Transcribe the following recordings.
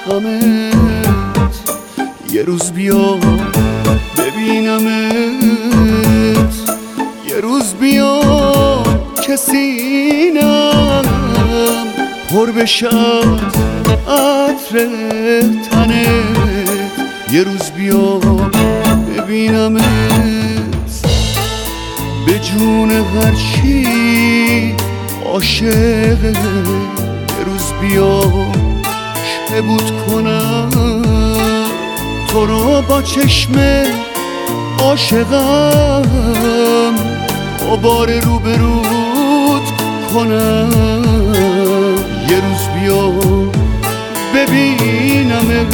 غمت، یه روز بیا ببینمت، یه روز بیا که سینم پر بشه عطر تنت، یه روز بیا ببینمت به جون هر چی عاشقه، یه روز بیا که بود کنم تو رو با چشم عاشقم، با بار روبرود کنم، یه روز بیا ببینمت.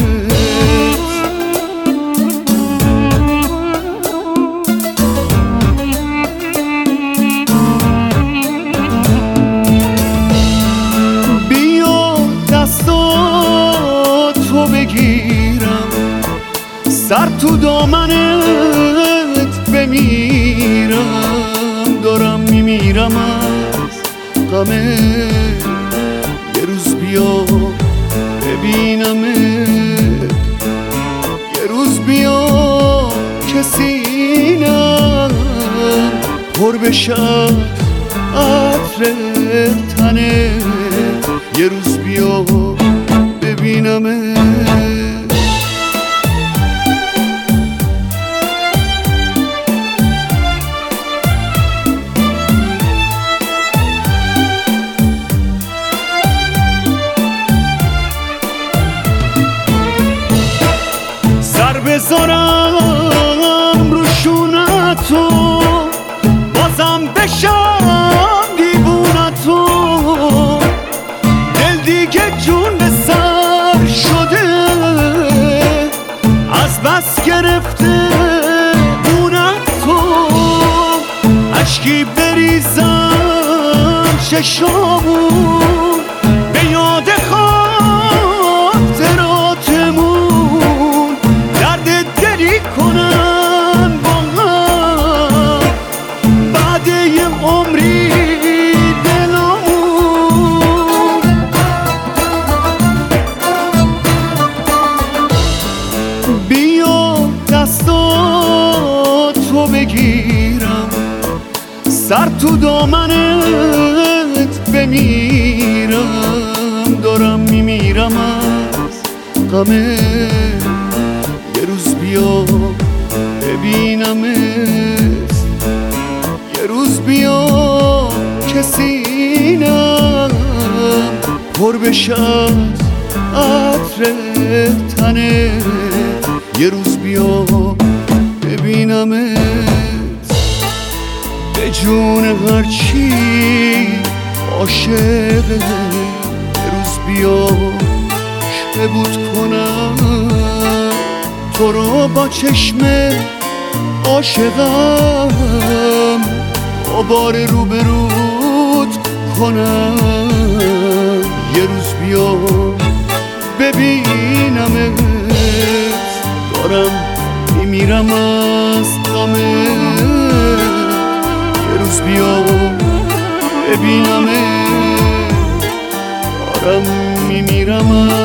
بیا دستاتو بگیرم، سر تو دامنت بمیرم، دارم میمیرم از غمت، یه روز بیا ببینمت، یه روز بیا که سینم پر بشه عطر تنت، یه روز بیا ببینمت. بذارم رو شونتو بازم بشم دیوونتو، دل دیگه جون به سر شده از بس گرفته مونتو، اشکی بریزم چشامون به یاد خاطراتمون، کنن با هم بعد یه عمری دلمون. بیا دستاتو بگیرم، سر تو دامنت بمیرم، دارم میمیرم از غمت، یه روز بیا ببینمت، یه روز بیا که سینم پر بشه عطر تنت، یه روز بیا ببینمت به جون هر چی عاشقه، یه روز بیا که بود کنم تو رو با چشم عاشقم، با بار روبرود کنم، یه روز بیا ببینمت، دارم میمیرم از غمت، یه روز بیا ببینمت، دارم میمیرم